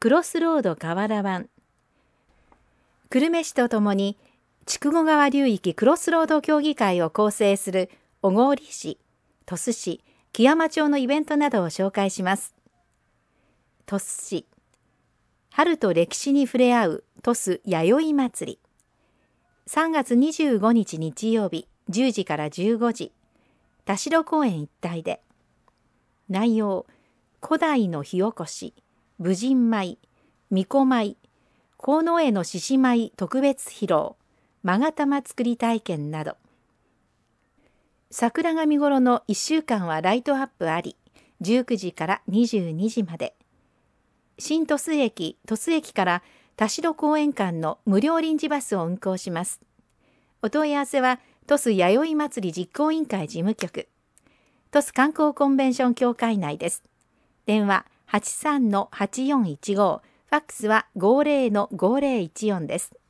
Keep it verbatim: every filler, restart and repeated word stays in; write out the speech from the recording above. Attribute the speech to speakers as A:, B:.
A: クロスロード河原湾。久留米市とともに筑後川流域クロスロード協議会を構成する小郡市、鳥栖市、木山町のイベントなどを紹介します。鳥栖市、春と歴史に触れ合う鳥栖弥生祭り。さんがつにじゅうごにち日曜日じゅうじからじゅうごじ、田代公園一帯で。内容、古代の火起こし、武神舞、巫女舞、鴻江の獅子舞特別披露、勾玉作り体験など。桜が見頃のいっしゅうかんはライトアップあり、じゅうくじからにじゅうにじまで。新鳥栖駅、鳥栖駅から田代公園間の無料臨時バスを運行します。お問い合わせは鳥栖弥生祭り実行委員会事務局、鳥栖観光コンベンション協会内です。電話 はちさんのはちよんいちご、ファックスは ごぜろのごぜろいちよんです。